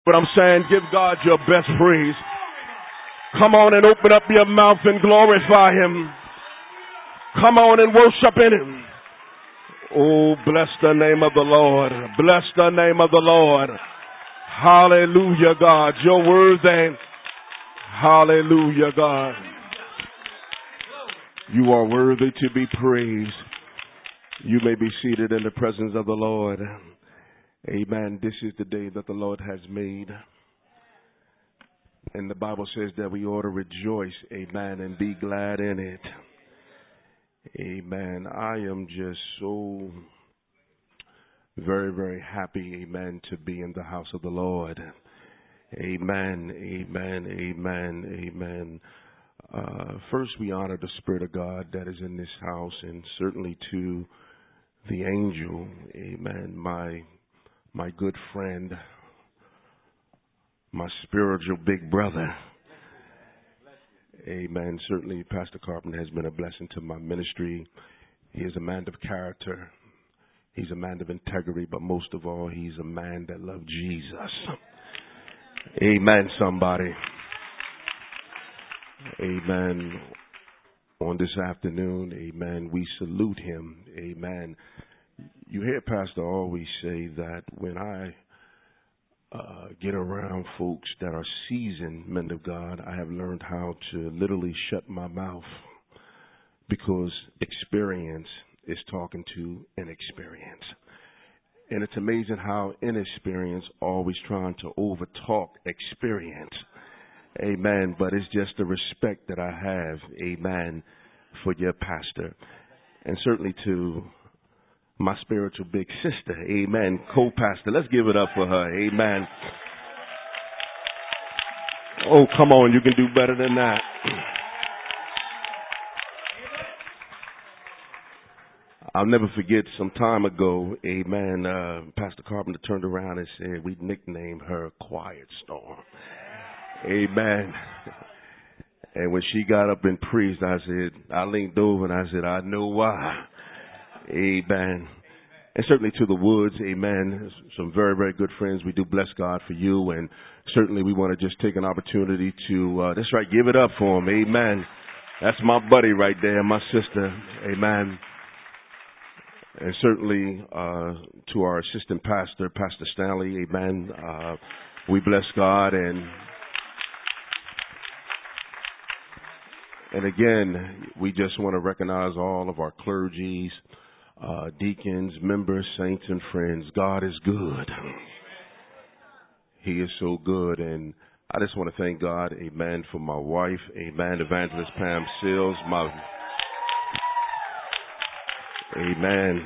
But I'm saying, give God your best praise. Come on and open up your mouth and glorify Him. Come on and worship in Him. Oh, bless the name of the Lord. Bless the name of the Lord. Hallelujah, God. You're worthy. Hallelujah, God. You are worthy to be praised. You may be seated in the presence of the Lord. Amen. This is the day that the Lord has made. And the Bible says that we ought to rejoice, amen, and be glad in it. Amen. I am just so very, very happy, amen, to be in the house of the Lord. Amen, amen, amen, amen. First, we honor the Spirit of God that is in this house, and certainly to the angel, amen, my good friend, my spiritual big brother. Amen. Certainly, Pastor Carpenter has been a blessing to my ministry. He is a man of character. He's a man of integrity, but most of all, he's a man that loves Jesus. Amen, somebody. Amen. On this afternoon, amen, we salute him. Amen. You hear Pastor always say that when I get around folks that are seasoned men of God, I have learned how to literally shut my mouth, because experience is talking to inexperience. And it's amazing how inexperience always trying to overtalk experience. Amen. But it's just the respect that I have, amen, for your pastor. And certainly to my spiritual big sister, amen, co-pastor. Let's give it up for her, amen. Oh, come on, you can do better than that. I'll never forget some time ago, amen, Pastor Carpenter turned around and said we nicknamed her Quiet Storm. Amen. And when she got up and preached, I leaned over and I said, I know why. Amen. And certainly to the Woods, amen, some very, very good friends. We do bless God for you. And certainly we want to just take an opportunity to, that's right, give it up for him. Amen. That's my buddy right there, my sister. Amen. And certainly to our assistant pastor, Pastor Stanley, amen. We bless God. And again, we just want to recognize all of our clergies, deacons, members, saints, and friends. God is good. He is so good. And I just want to thank God, amen, for my wife, amen, Evangelist Pam Sills, amen.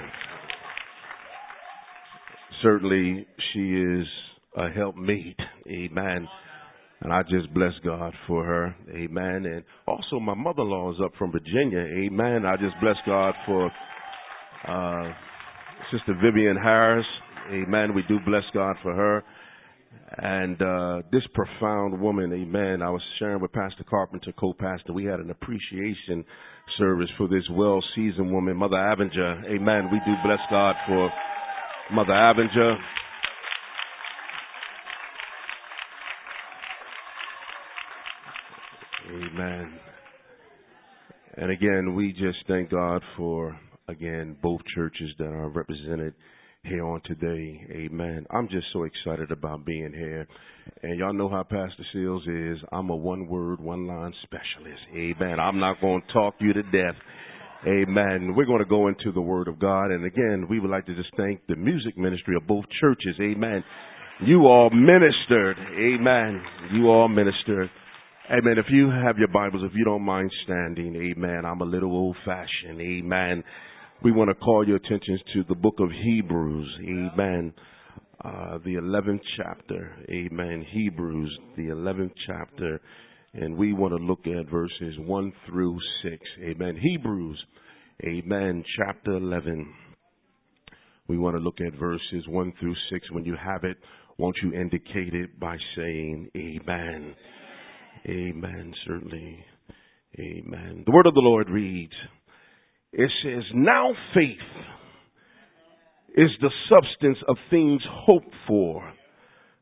Certainly, she is a helpmate, amen. And I just bless God for her, amen. And also my mother-in-law is up from Virginia, amen. I just bless God for Sister Vivian Harris, amen. We do bless God for her. And this profound woman, amen. I was sharing with Pastor Carpenter, co-pastor. We had an appreciation service for this well-seasoned woman, Mother Avenger, amen. We do bless God for Mother Avenger. Amen. And again, we just thank God for, again, both churches that are represented here on today. Amen. I'm just so excited about being here. And y'all know how Pastor Seals is. I'm a one-word, one-line specialist. Amen. I'm not going to talk you to death. Amen. We're going to go into the Word of God. And again, we would like to just thank the music ministry of both churches. Amen. You all ministered. Amen. You all ministered. Amen. If you have your Bibles, if you don't mind standing, amen. I'm a little old-fashioned, amen. We want to call your attention to the book of Hebrews, amen. The 11th chapter, amen. Hebrews, the 11th chapter. And we want to look at verses 1 through 6, amen. Hebrews, amen, chapter 11. We want to look at verses 1 through 6. When you have it, won't you indicate it by saying amen. Amen, certainly. Amen. The word of the Lord reads, it says, now faith is the substance of things hoped for,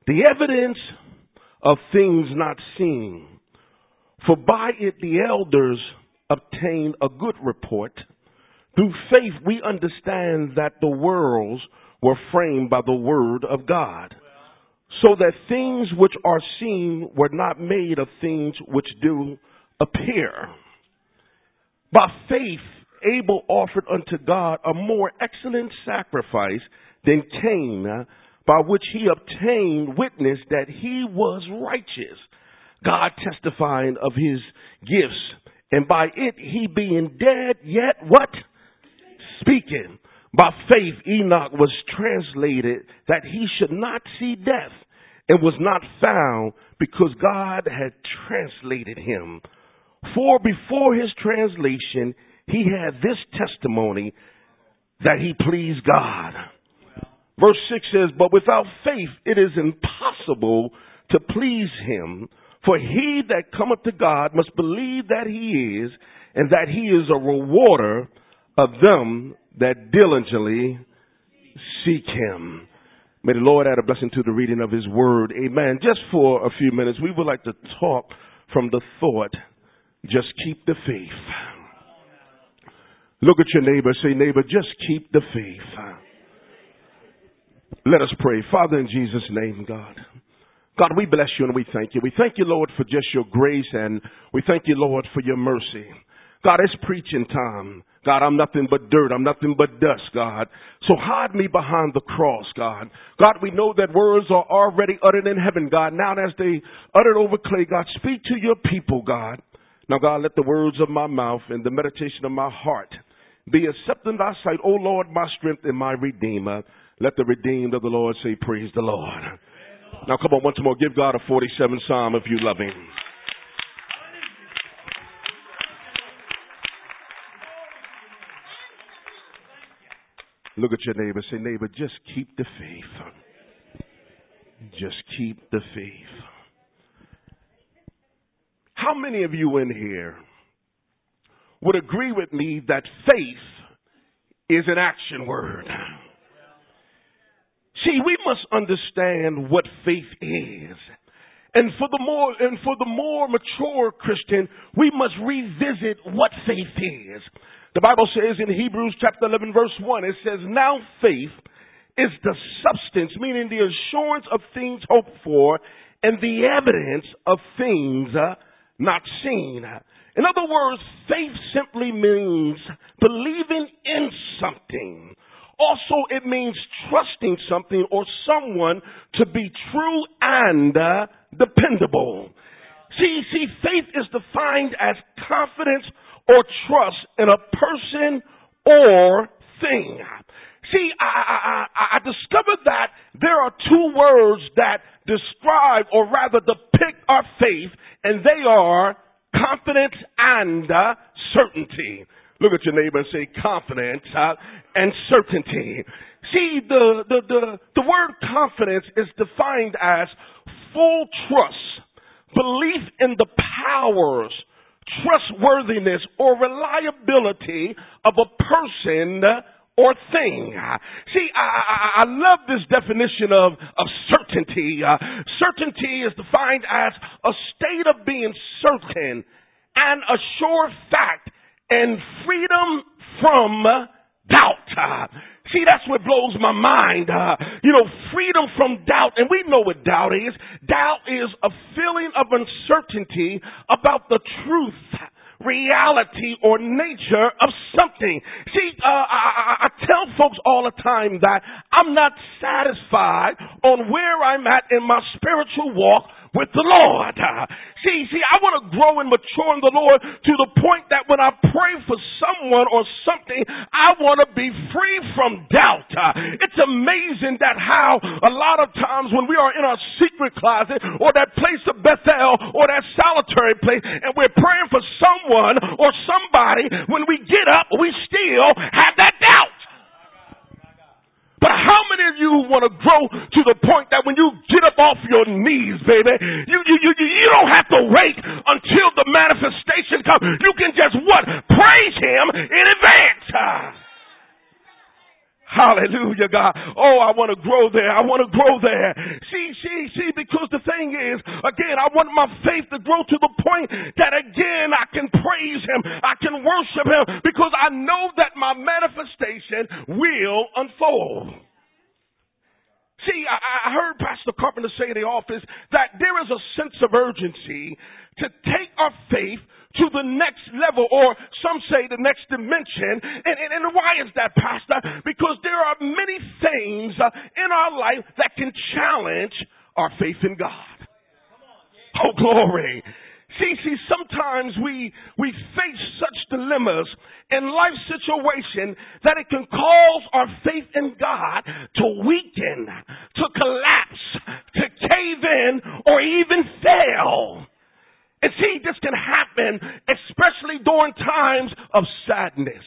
the evidence of things not seen. For by it the elders obtained a good report. Through faith we understand that the worlds were framed by the word of God, so that things which are seen were not made of things which do appear. By faith Abel offered unto God a more excellent sacrifice than Cain, by which he obtained witness that he was righteous, God testifying of his gifts, and by it he being dead, yet what? Speaking. By faith Enoch was translated that he should not see death, and was not found, because God had translated him. For before his translation he had this testimony, that he pleased God. Verse 6 says, but without faith it is impossible to please him. For he that cometh to God must believe that he is, and that he is a rewarder of them that diligently seek him. May the Lord add a blessing to the reading of his word. Amen. Just for a few minutes, we would like to talk from the thought, just keep the faith. Look at your neighbor, say, neighbor, just keep the faith. Let us pray. Father, in Jesus' name, God. God, we bless you and we thank you. We thank you, Lord, for just your grace, and we thank you, Lord, for your mercy. God, it's preaching time. God, I'm nothing but dirt. I'm nothing but dust, God. So hide me behind the cross, God. God, we know that words are already uttered in heaven, God. Now as they uttered over clay, God, speak to your people, God. Now, God, let the words of my mouth and the meditation of my heart be accepted in thy sight, O Lord, my strength and my redeemer. Let the redeemed of the Lord say, praise the Lord. Now, come on, once more, give God a 47 Psalm if you love him. Look at your neighbor. Say, neighbor, just keep the faith. Just keep the faith. How many of you in here would agree with me that faith is an action word? See, we must understand what faith is. And for the more mature Christian, we must revisit what faith is. The Bible says in Hebrews chapter 11 verse 1, it says, now faith is the substance, meaning the assurance of things hoped for, and the evidence of things not seen. In other words, faith simply means believing in something. Also, it means trusting something or someone to be true and dependable. See, faith is defined as confidence or trust in a person or thing. See, I discovered that there are two words that describe or rather depict our faith, and they are confidence and certainty. Look at your neighbor and say confidence and certainty. See, the word confidence is defined as full trust, belief in the powers, trustworthiness, or reliability of a person or thing. See, I love this definition of certainty. Certainty is defined as a state of being certain and a sure fact and freedom from doubt. See, that's what blows my mind. Freedom from doubt. And we know what doubt is. Doubt is a feeling of uncertainty about the truth, reality, or nature of something. See, I tell folks all the time that I'm not satisfied on where I'm at in my spiritual walk with the Lord. See, I want to grow and mature in the Lord to the point that when I pray for someone or something, I want to be free from doubt. It's amazing that how a lot of times when we are in our secret closet or that place of Bethel or that solitary place and we're praying for someone or somebody, when we get up, we still have that doubt. But how many of you want to grow to the point that when you get up off your knees, baby, you don't have to wait until the manifestation comes. You can just what? Praise him in advance. Hallelujah, God. Oh, I want to grow there. I want to grow there. See, because the thing is, again, I want my faith to grow to the point that, again, I can praise Him. I can worship Him because I know that my manifestation will unfold. See, I heard Pastor Carpenter say in the office that there is a sense of urgency to take our faith to the next level, or some say the next dimension. And why is that, Pastor? Because there are many things in our life that can challenge our faith in God. Oh, glory. See, sometimes we face such dilemmas in life situation that it can cause our faith in God to weaken, to collapse, to cave in, or even fail. And see, this can happen especially during times of sadness.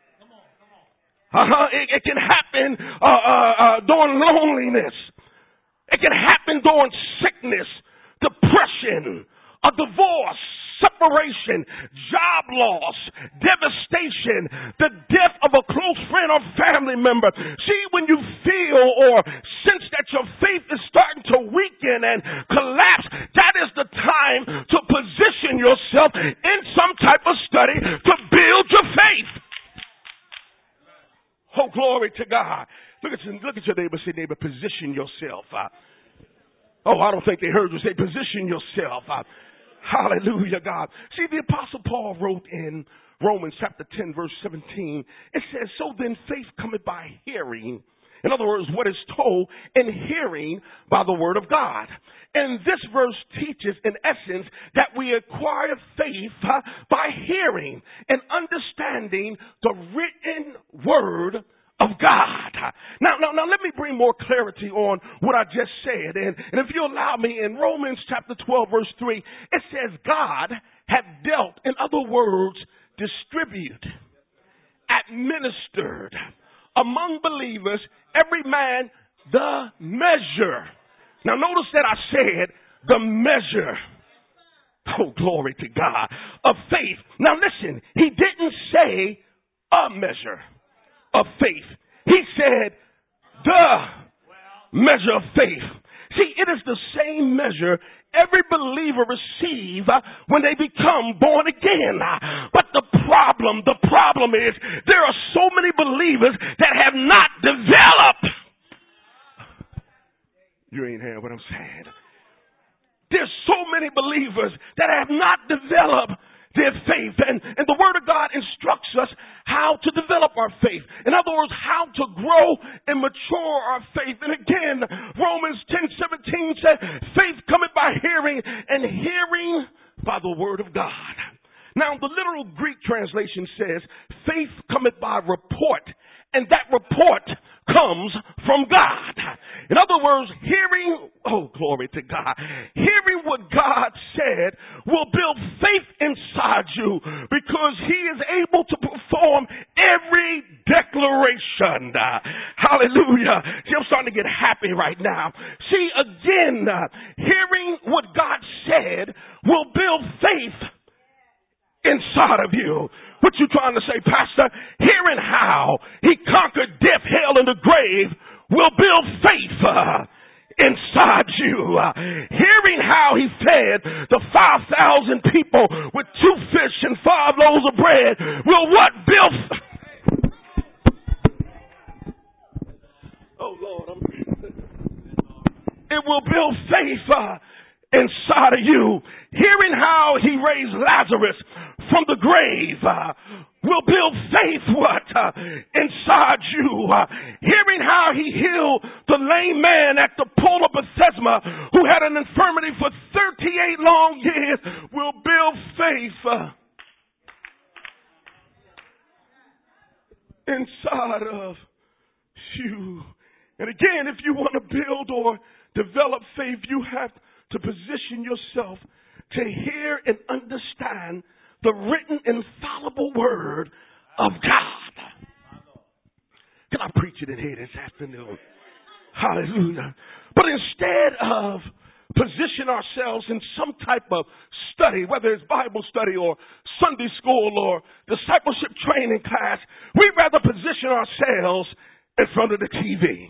It can happen during loneliness. It can happen during sickness, depression, a divorce, separation, job loss, devastation, the death of a close friend or family member. See, when you feel or sense that your faith is starting to weaken and collapse, that is the time to position yourself in some type of study to build your faith. Oh, glory to God. Look at your neighbor. Say, neighbor, position yourself. I don't think they heard you say, position yourself. Hallelujah, God. See, the Apostle Paul wrote in Romans chapter 10, verse 17, it says, so then faith cometh by hearing. In other words, what is told, and hearing by the word of God. And this verse teaches, in essence, that we acquire faith by hearing and understanding the written word of God. Now, let me bring more clarity on what I just said. And if you allow me, in Romans chapter 12, verse 3, it says, God hath dealt, in other words, distributed, administered among believers, every man the measure. Now, notice that I said the measure. Oh, glory to God. Of faith. Now, listen, he didn't say a measure of faith. He said the measure of faith. See, it is the same measure every believer receive when they become born again. But the problem is there are so many believers that have not developed. You ain't hearing what I'm saying. There's so many believers that have not developed their faith. And the Word of God instructs us how to develop our faith. In other words, how to grow and mature our faith. And again, Romans 10:17 says, faith cometh by hearing, and hearing by the Word of God. Now, the literal Greek translation says, faith cometh by report, and that report comes from God. In other words, hearing, oh, glory to God, hearing what God said will build faith inside you because He is able to perform every declaration. Hallelujah. See, I'm starting to get happy right now. See, again, hearing what God said will build faith inside of you. What you trying to say, Pastor? Hearing how He conquered death, hell, and the grave will build faith inside you. Hearing how He fed the 5,000 people with 2 fish and 5 loaves of bread will what? Build. Oh, Lord. It will build faith inside of you. Hearing how He raised Lazarus from the grave will build faith inside you. Hearing how He healed the lame man at the pool of Bethesda who had an infirmity for 38 long years will build faith inside of you. And again, if you want to build or develop faith, you have to position yourself to hear and understand the written, infallible word of God. Can I preach it in here this afternoon? Hallelujah. But instead of position ourselves in some type of study, whether it's Bible study or Sunday school or discipleship training class, we'd rather position ourselves in front of the TV.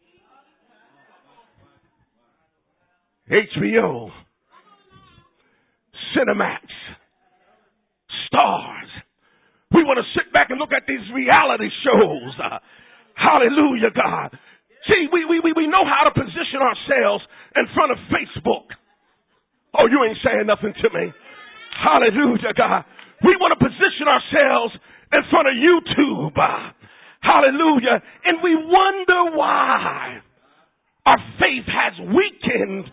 HBO, Cinemax, Stars. We want to sit back and look at these reality shows. Hallelujah, God. See, we know how to position ourselves in front of Facebook. Oh, you ain't saying nothing to me. Hallelujah, God. We want to position ourselves in front of YouTube. Hallelujah. And we wonder why our faith has weakened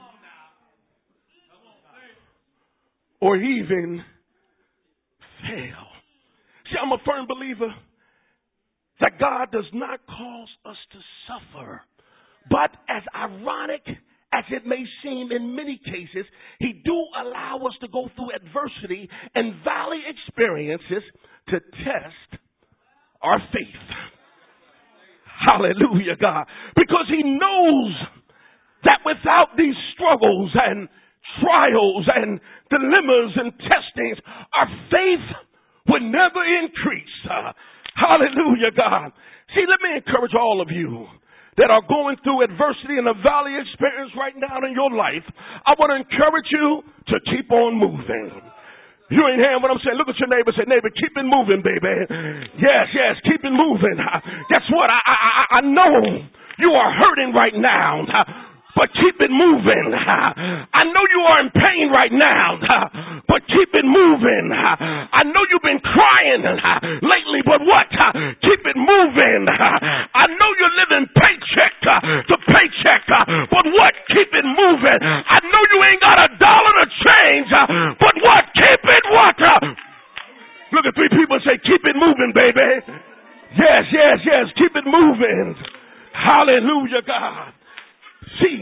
or even failed. See, I'm a firm believer that God does not cause us to suffer. But as ironic as it may seem in many cases, He do allow us to go through adversity and valley experiences to test our faith. Hallelujah, God. Because He knows that without these struggles and trials and dilemmas and testings, our faith would never increase. Hallelujah, God. See, let me encourage all of you that are going through adversity and a valley experience right now in your life. I want to encourage you to keep on moving. You ain't hearing what I'm saying. Look at your neighbor and say, neighbor, keep it moving, baby. Yes, keep it moving. Guess what? I know you are hurting right now, but keep it moving. I know you are in pain right now, but keep it moving. I know you've been crying lately, but what? Keep it moving. I know you're living paycheck to paycheck, but what? Keep it moving. I know you ain't got $1 to change, but what? Keep it what? Look at 3 people and say, keep it moving, baby. Yes. Keep it moving. Hallelujah, God. See,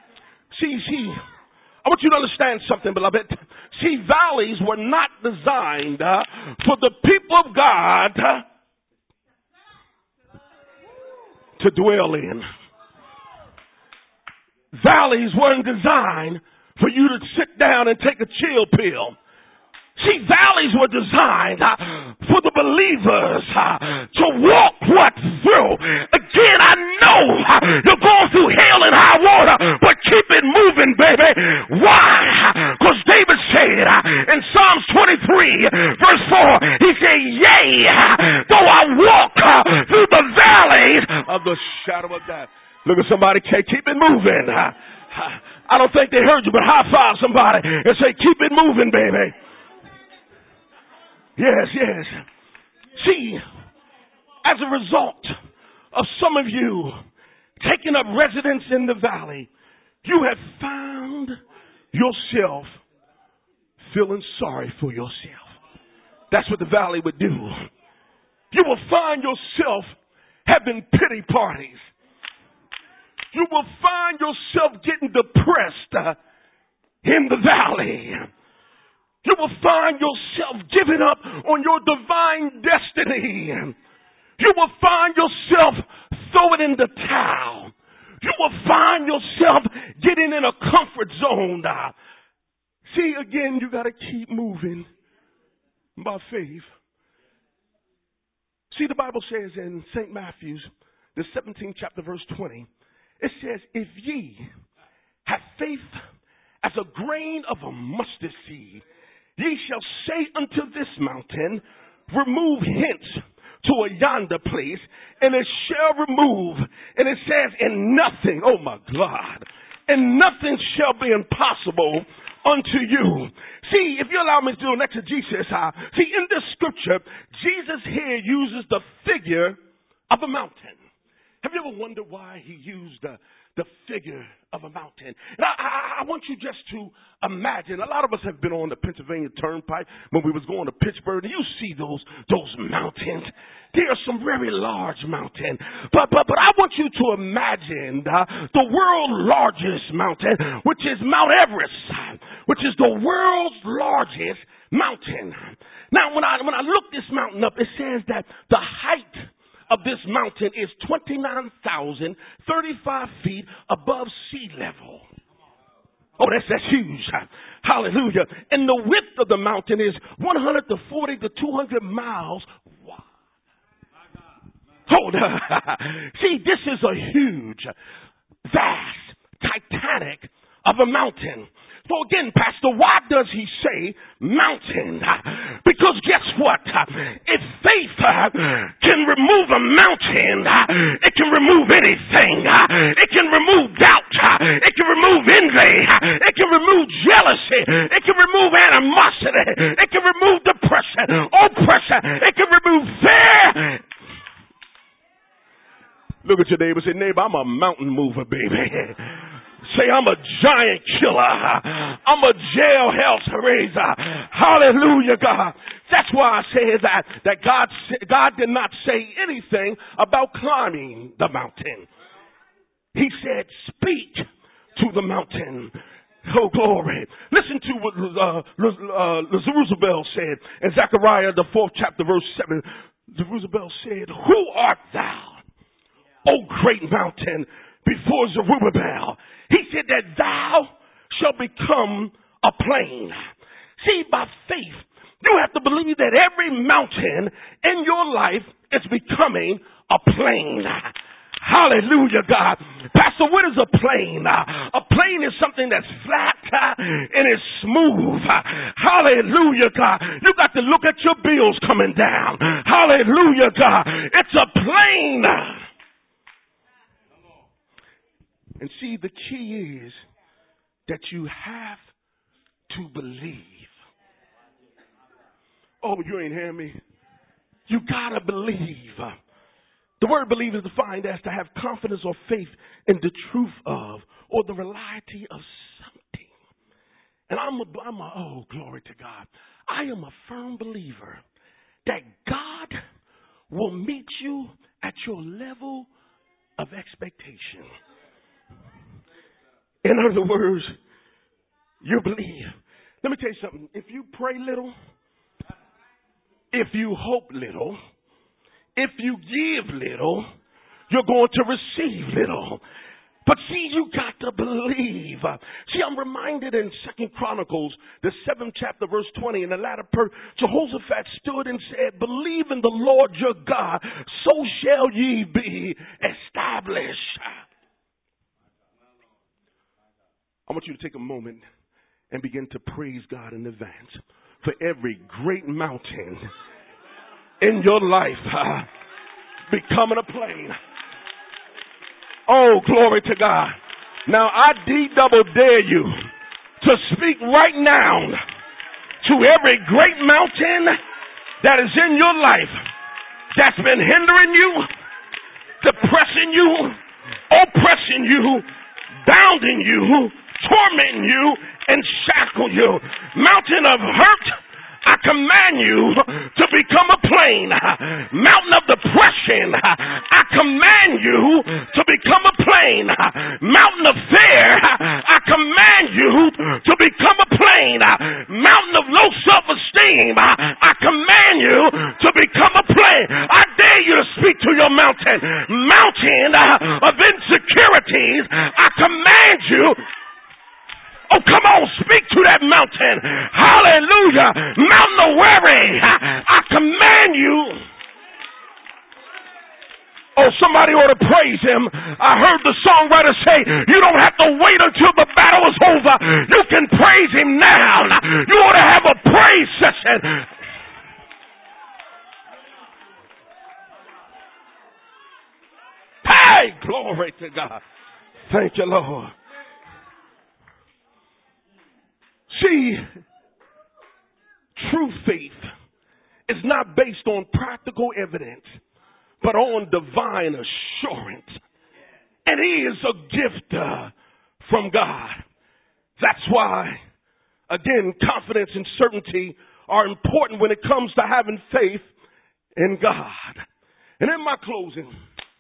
I want you to understand something, beloved. See, valleys were not designed for the people of God to dwell in. Valleys weren't designed for you to sit down and take a chill pill. See, valleys were designed for the believers to walk what through. Again, I know you're going through hell and high water, but keep it moving, baby. Why? Because David said in Psalms 23, verse 4, he said, yea, though I walk through the valleys of the shadow of death. Look at somebody, keep it moving. I don't think they heard you, but high five somebody and say, keep it moving, baby. Yes. See, as a result of some of you taking up residence in the valley, you have found yourself feeling sorry for yourself. That's what the valley would do. You will find yourself having pity parties. You will find yourself getting depressed in the valley. You will find yourself giving up on your divine destiny. You will find yourself throwing in the towel. You will find yourself getting in a comfort zone. See, again, you got to keep moving by faith. See, the Bible says in St. Matthew's, the 17th chapter, verse 20, it says, if ye have faith as a grain of a mustard seed, ye shall say unto this mountain, remove hence to a yonder place, and it shall remove. And it says, and nothing, oh my God, and nothing shall be impossible unto you. See, if you allow me to do an exegesis, see, in this scripture, Jesus here uses the figure of a mountain. Have you ever wondered why he used the figure of a mountain? And I want you just to imagine. A lot of us have been on the Pennsylvania Turnpike when we was going to Pittsburgh, and you see those mountains. There are some very large mountains. But I want you to imagine the world's largest mountain, which is Mount Everest, which is the world's largest mountain. Now, when I look this mountain up, it says that the height of this mountain is 29,035 feet above sea level. Oh, that's huge. Hallelujah. And the width of the mountain is 140 to 200 miles wide. Hold on. See, this is a huge, vast, titanic of a mountain. So again, Pastor, why does he say mountain? Because guess what? If faith can remove a mountain, it can remove anything. It can remove doubt. It can remove envy. It can remove jealousy. It can remove animosity. It can remove depression, oppression. It can remove fear. Look at your neighbor. Say, neighbor, I'm a mountain mover, baby. Say, I'm a giant killer. I'm a jailhouse raiser. Hallelujah, God. That's why I say that God did not say anything about climbing the mountain. He said, speak to the mountain. Oh, glory. Listen to what Zerubbabel said in Zechariah, the 4th chapter, verse 7. Zerubbabel said, who art thou, O great mountain, before Zerubbabel? He said that thou shalt become a plain. See, by faith, you have to believe that every mountain in your life is becoming a plain. Hallelujah, God. Pastor, what is a plain? A plain is something that's flat and is smooth. Hallelujah, God. You got to look at your bills coming down. Hallelujah, God. It's a plain. And see, the key is that you have to believe. Oh, you ain't hearing me? You gotta believe. The word believe is defined as to have confidence or faith in the truth of or the reality of something. And oh, glory to God. I am a firm believer that God will meet you at your level of expectation. In other words, you believe. Let me tell you something. If you pray little, if you hope little, if you give little, you're going to receive little. But see, you got to believe. See, I'm reminded in 2 Chronicles, the 7th chapter, verse 20, in the latter part, Jehoshaphat stood and said, believe in the Lord your God, so shall ye be established. I want you to take a moment and begin to praise God in advance for every great mountain in your life becoming a plain. Oh, glory to God. Now, I double dare you to speak right now to every great mountain that is in your life that's been hindering you, depressing you, oppressing you, bounding you, tormenting you, and shackle you. Mountain of hurt, I command you to become a plain. Mountain of depression, I command you to become a plain. Mountain of fear, I command you to become a plain. Mountain of low self-esteem, I command you to become a plain. I dare you to speak to your mountain. Mountain of insecurities, I command you. Oh, come on, speak to that mountain. Hallelujah. Mountain of worry, I command you. Oh, somebody ought to praise him. I heard the songwriter say, you don't have to wait until the battle is over. You can praise him now. You ought to have a praise session. Hey, glory to God. Thank you, Lord. See, true faith is not based on practical evidence, but on divine assurance. And it is a gift from God. That's why, again, confidence and certainty are important when it comes to having faith in God. And in my closing,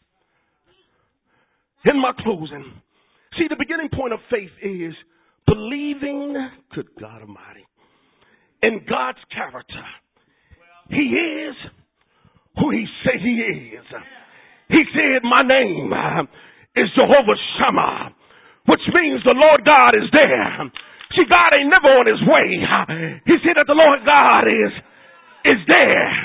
see, the beginning point of faith is believing, good God Almighty, in God's character. He is who he said he is. He said, my name is Jehovah Shammah, which means the Lord God is there. See, God ain't never on his way. He said that the Lord God is there.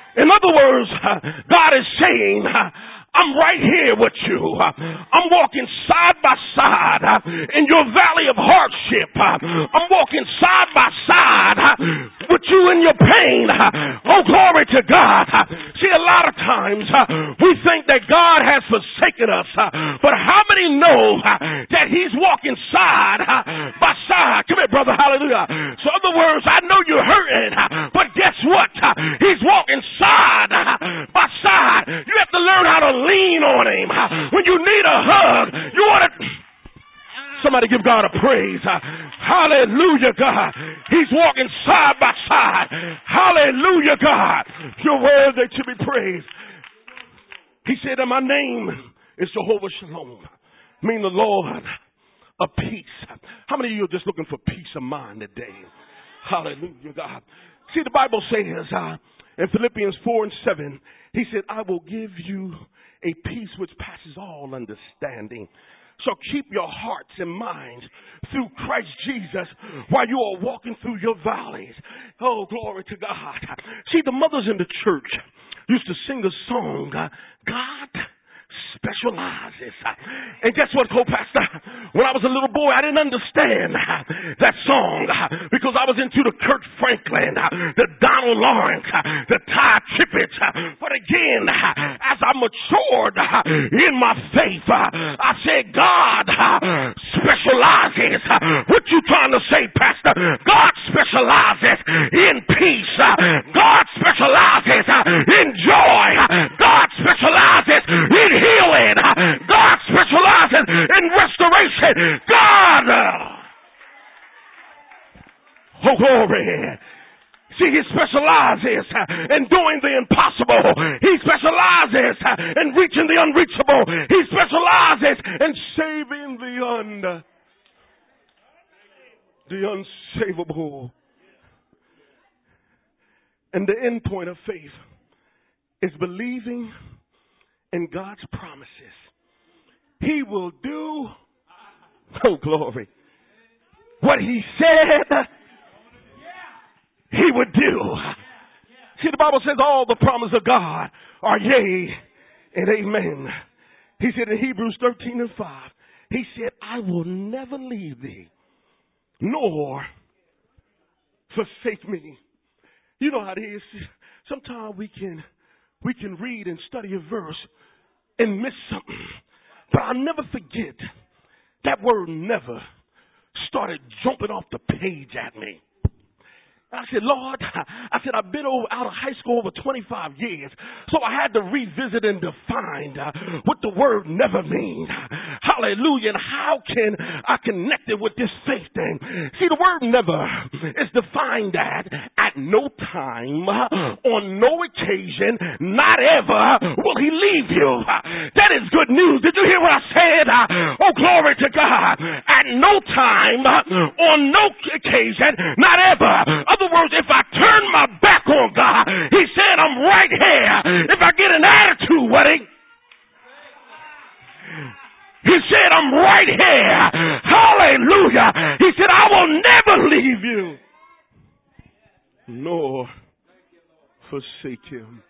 In other words, God is saying, I'm right here with you. I'm walking side by side in your valley of hardship. I'm walking side by side with you in your pain. Oh, glory to God. See, a lot of times we think that God has forsaken us, but how many know that He's walking side by side? Come here, brother. Hallelujah. So, in other words, I know you're hurting, but guess what? He's walking side by side. You have to learn how to lean on Him. When you need a hug, you want to... Somebody give God a praise. Hallelujah, God. He's walking side by side. Hallelujah, God. You're worthy to be praised. He said that my name is Jehovah Shalom, meaning the Lord of peace. How many of you are just looking for peace of mind today? Hallelujah, God. See, the Bible says in Philippians 4:7, He said, I will give you a peace which passes all understanding. So keep your hearts and minds through Christ Jesus while you are walking through your valleys. Oh, glory to God. See, the mothers in the church used to sing a song, God specializes. And guess what, co-pastor? When I was a little boy, I didn't understand that song because I was into the Kurt Franklin, the Donald Lawrence, the Ty Trippett. But again, as I matured in my faith, I said, God specializes. What you trying to say, Pastor? God specializes in peace. God specializes in joy. God specializes in healing. God specializes in restoration. God. Oh, glory. See, He specializes in doing the impossible. He specializes in reaching the unreachable. He specializes in saving the unsavable. And the end point of faith is believing in God's promises. He will do, oh glory, what He said He would do. See, the Bible says all the promises of God are yea and amen. He said in Hebrews 13:5, He said, I will never leave thee, nor forsake me. You know how it is. Sometimes we can read and study a verse and miss something. But I'll never forget that word never started jumping off the page at me. I said, Lord, I've been out of high school over 25 years, so I had to revisit and define what the word never means. Hallelujah. And how can I connect it with this faith thing? See, the word never is defined at no time, on no occasion, not ever will He leave you. That is good news. Did you hear what I said? Oh, glory to God. At no time, on no occasion, not ever. In other words, if I turn my back on God, He said, I'm right here. If I get an attitude with Him, He said, I'm right here. Hallelujah. He said, I will never leave you, nor forsake Him.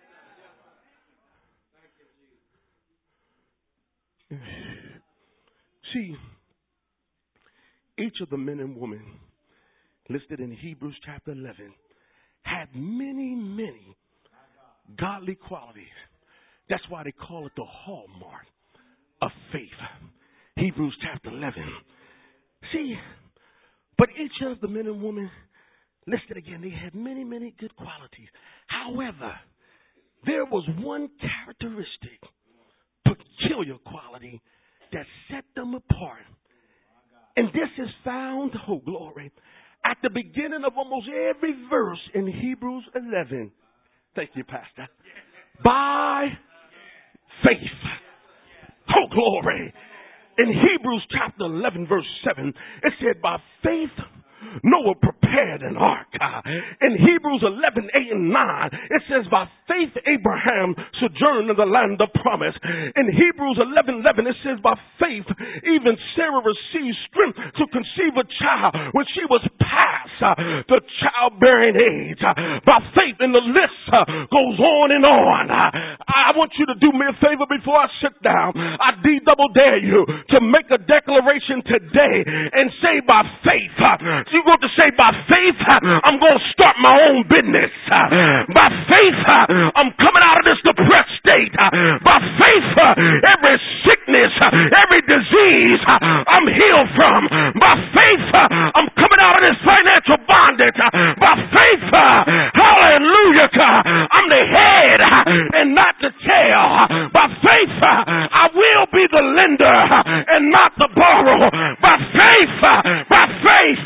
See, each of the men and women listed in Hebrews chapter 11 had many, many godly qualities. That's why they call it the hallmark of faith. Hebrews chapter 11. See, but each of the men and women listed again, they had many, many good qualities. However, there was one characteristic, peculiar quality that set them apart. And this is found, oh glory, at the beginning of almost every verse in Hebrews 11. Thank you, Pastor. By faith. Oh, glory. In Hebrews chapter 11, verse 7, it said, by faith, Noah prepared an ark. In Hebrews 11, 8 and 9, it says, by faith Abraham sojourned in the land of promise. In Hebrews 11, 11, it says, by faith even Sarah received strength to conceive a child when she was past the childbearing age. By faith, and the list goes on and on. I want you to do me a favor before I sit down. I double dare you to make a declaration today and say by faith. You're going to say by faith, I'm going to start my own business. By faith, I'm coming out of this depressed state. By faith, every sickness, every disease, I'm healed from. By faith, I'm coming out of this financial bondage. By faith, hallelujah, I'm the head and not the tail. By faith, I will be the lender and not the borrower. By faith, by faith.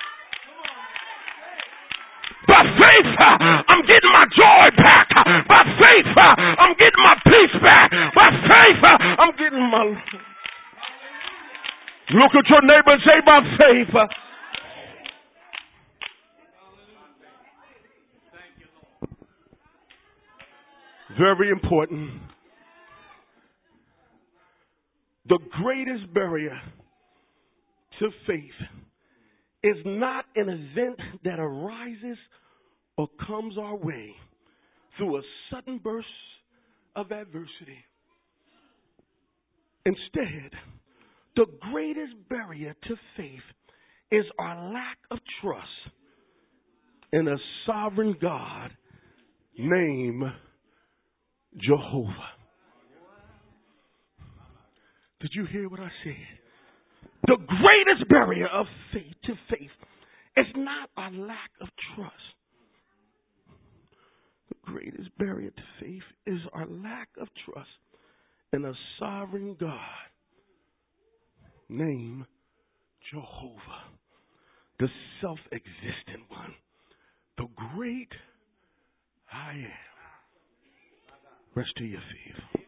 By faith, I'm getting my joy back. By faith, I'm getting my peace back. By faith, I'm getting my... Look at your neighbor and say, by faith. Very important. The greatest barrier to faith is not an event that arises or comes our way through a sudden burst of adversity. Instead, the greatest barrier to faith is our lack of trust in a sovereign God named Jehovah. Did you hear what I said? The greatest barrier of faith to faith is not our lack of trust. The greatest barrier to faith is our lack of trust in a sovereign God named Jehovah, the self-existent one, the great I am. Rest to your feet.